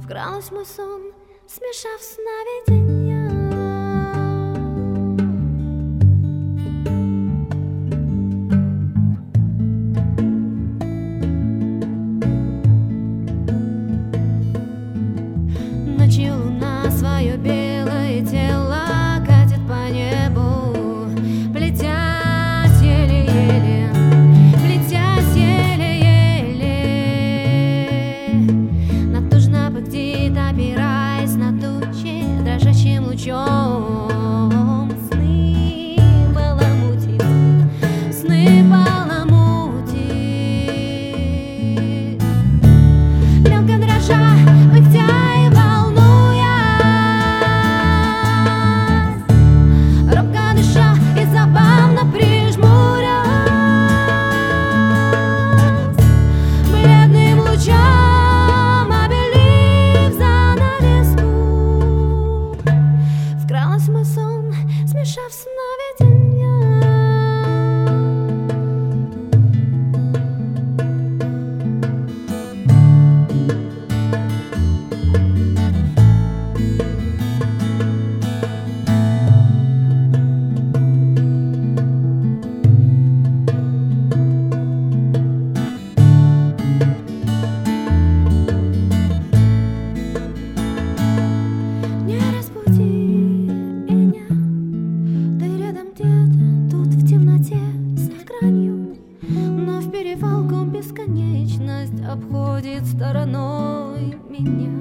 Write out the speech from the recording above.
Вкралась мой сон, смешав сновиденья. Ночью луна свое белое тело катит по небу, плетясь еле-еле, плетясь еле-еле. Натужно пыхтит, опираясь на тучи, дрожащим лучом сны баламутит, сны баламутит. Мелко дрожа, пыхтя и мой сон, смешав сновиденья. Не разбуди бесконечность обходит стороной меня.